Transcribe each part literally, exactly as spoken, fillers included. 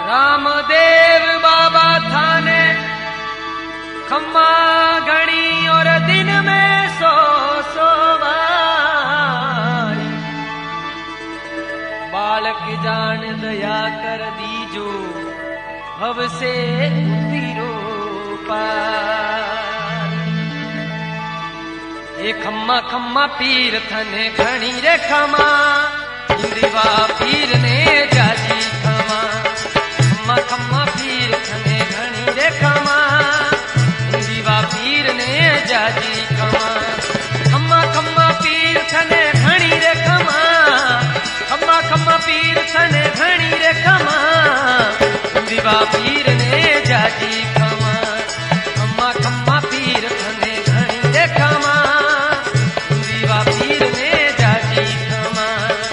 रामदेव बाबा थाने खम्मा घणी और दिन में सो सो बारी। बालक जान दया कर दीजो भव से उतरो पार। ए खम्मा खम्मा पीर थने घणी रे खमा इंदिवा पीर ने जाजी खमा। खम्मा खम्मा पीर थने घणी रे खमा इंदिवा पीर ने जाजी खमा। खम्मा खम्मा पीर थने घणी रे खमा। खम्मा खम्मा पीर थने घणी रे खमा इंदिवा पीर ने जाजी खमा। खम्मा खम्मा पीर थने घणी रे खमा इंदिवा पीर ने जाजी खमा।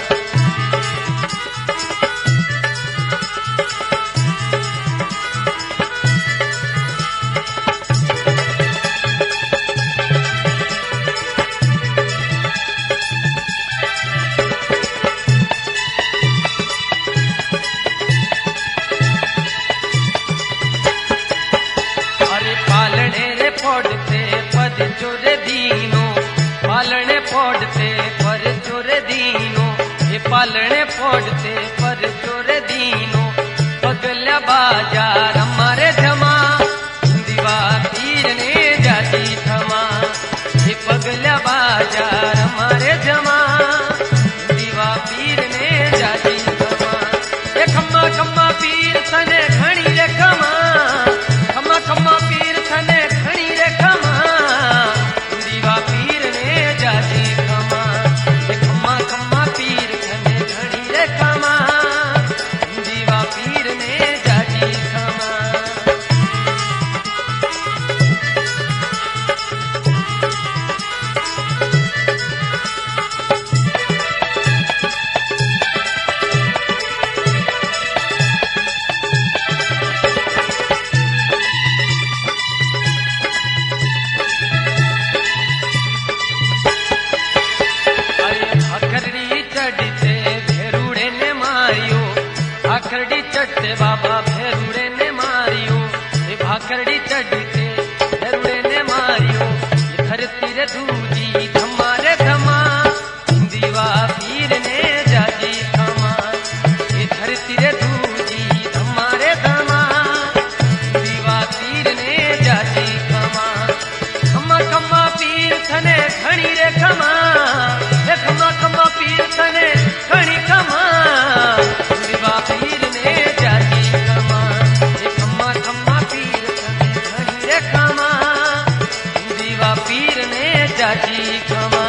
फोड़ते पद चोरे दीनो पालने फोड़ते पर चोरे दीनो। ये पालने फोड़ते पर चोरे दीनो पगला बाजार हमारे जमा इंदिवा पीर ने जाती थमा। ये पगला बाजार हमारे जमा इंदिवा पीर ने जाती थमा। ये खम्मा खम्मा पीर थने घणी रे खमा। खम्मा खम्मा पीर थने घणी रे खमा इंदिवा पीर ने जाजी खमा। ये खम्मा खम्मा पीर थने घणी रे खमा इंदिवा पीर ने जाजी खमा। भाखरड़ी चढ़ते बाबा भेरुड़े ने मारियो। ये भाखरड़ी चढ़ते भेरुड़े ने मारियो। ये धरती रे दूजी धमारे धमा इंदिवा पीर ने जाजी खमा। ये धरती रे दूजी धमारे धमा इंदिवा पीर ने जाजी खमा। खम्मा खम्मा पीर थने घणी रे खमा। ये खम्मा खम्मा पीर थने घणी खमा इंदिवा पीर ने जाजी खमा। ये खम्मा खम्मा पीर थने घणी रे खमा इंदिवा पीर ने जाजी खमा।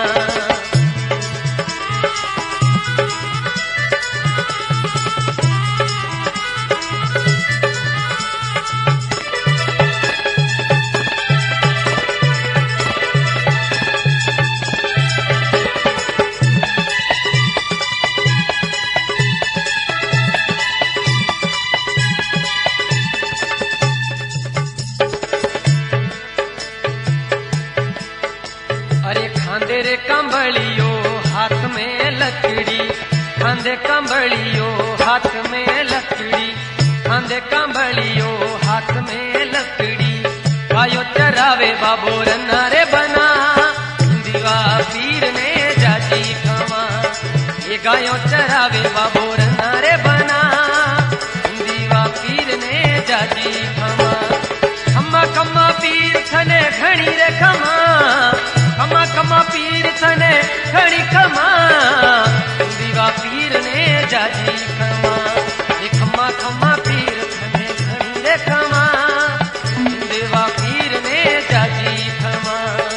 खांदे रे कंबलियो हाथ में लकड़ी। खांदे कंबलियो हाथ में लकड़ी। खांदे कंबलियो हाथ में लकड़ी। गायो चरावे बाबो रन्नारे बना इंदिवा पीर ने जाजी खमा। ये गायो चरावे बाबो रन्नारे बना इंदिवा पीर ने जाजी खमा। खम्मा खम्मा पीर थने घणी रे खमा। खम्मा खम्मा पीर थने घणी खमा इंदिवा पीर ने जाजी खमा। ये खम्मा खम्मा पीर थने घणी रे खमा इंदिवा पीर ने जाजी खमा।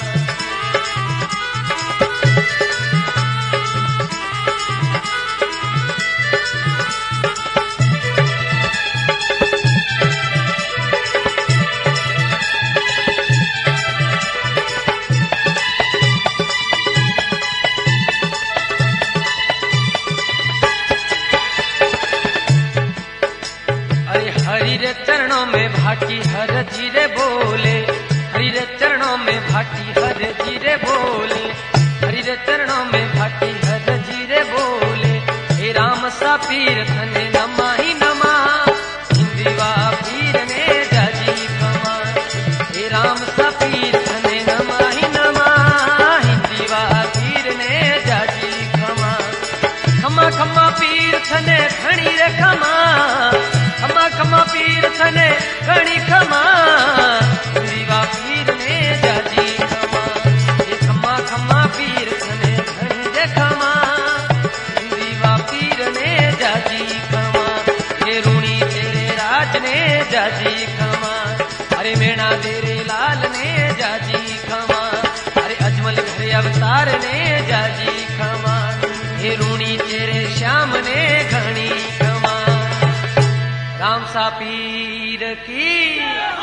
हरि रे चरणों में भाटी हर जीरे बोले। हरि रे चरणों में भाटी हर जीरे बोले। हरि रे चरणों में भाटी हर जीरे बोले। हे राम सा पीर थने नमा ही नमा खमा पीर थने घणी रे खमा खमा खमा पीर थने घणी खमा दीवा पीर ने जाजी खमा ये खमा खमा पीर थने घणी रे खमा दीवा पीर ने जाजी खमा ये रूणी तेरे राज ने जाजी खमा अरे मेणा तेरे लाल ने जाजी खमा अरे अजमल घरे अवतार ने जाजी खमा हे रूणी तेरे श्याम ने घणी खमा राम सा पीर की